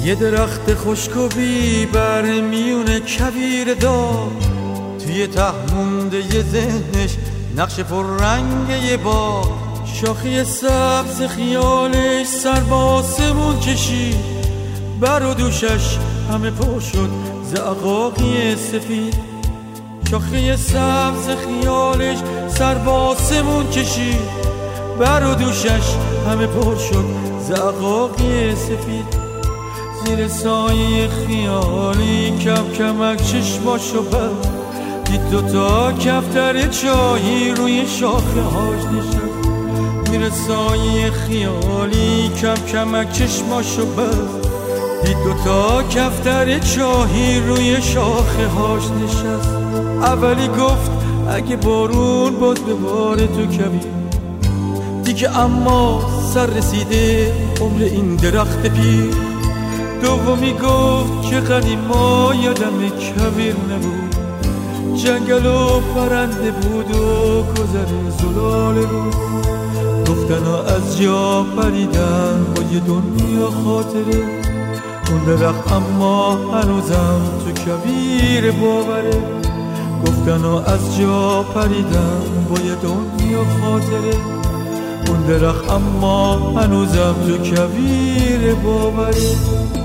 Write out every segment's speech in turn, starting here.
یه درخت خشک و بیبر میونه کویر دار، توی ته مونده یه ذهنش نقش پر رنگ یه باغ. شاخه سبز خیالش سر به آسمون کشید، بر و دوشش همه پر شد زعقاقی سفید. شاخه سبز خیالش سر به آسمون کشید، بر و دوشش همه پر شد زعقاقی سفید. زیر سایه خیالی کم کمک چشماشو بست، دید دوتا کفتر چاهی روی شاخه هاش نشست. زیر سایه خیالی کم کمک چشماشو بست، دید دوتا کفتر چاهی روی شاخه هاش نشست. اولی گفت اگه بارون باز بباره تو کویر، دیگه اما سر رسیده عمر این درخت پیر. دومی گفت که قدیما یادم کویر نبود، جنگل و پرنده بود و گذر زلال رو. گفتن از جا پریدن با یه دنیا خاطره، اون درخت اما هنوزم تو کویر باوره. گفتن از جا پریدن با یه دنیا خاطره، اون درخت اما هنوزم تو کویر باوره.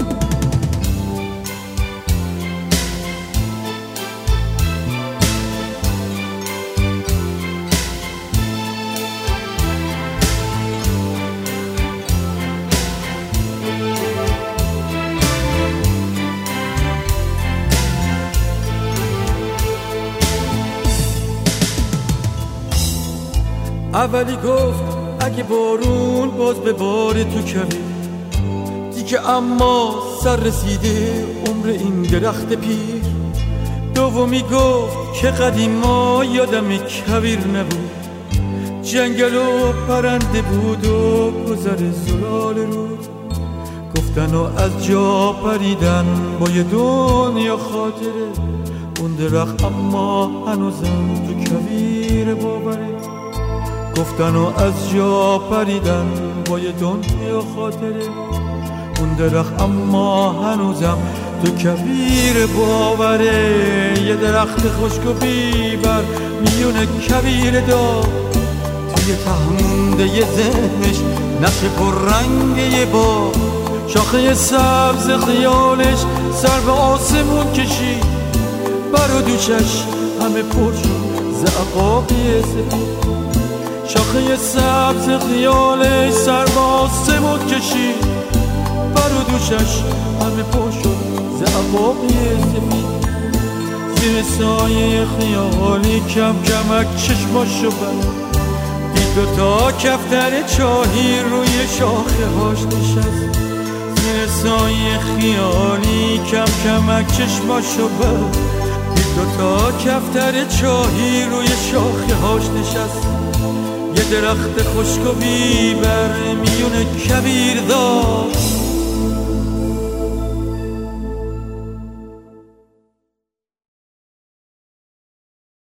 اولی گفت اگه بارون باز بباره تو کویر، دیگه اما سر رسیده عمر این درخت پیر. دومی گفت که قدیما یادم کویر نبود، جنگل و پرنده بود و گذر زلال رود. گفتن از جا پریدن با یه دنیا خاطره، اون درخت اما هنوزم تو کویر باوره. گفتن از جا پریدن با یه دنیا خاطره، اون درخت اما هنوزم تو کویر باوره. یه درخت خشک و بیبر میونه کویر دار، توی ته مونده یه ذهنش نقش پر رنگ یه باغ. شاخه سبز خیالش سر به آسمون کشید، بر و دوشش همه پر شد زعقاقی سفید. شاخه سبز خیالش سر به آسمون کشید، بر و دوشش همه پر شد زعقاقی سفید. زیر سایه خیالی کم کمک چشماشو بست، دید دوتا کفتر چاهی روی شاخه هاش نشست. زیر سایه خیالی کم کمک چشماشو بست، دید دوتا کفتر چاهی روی شاخه هاش نشست. یه درخت خشک و بیبر میونه کویر دار،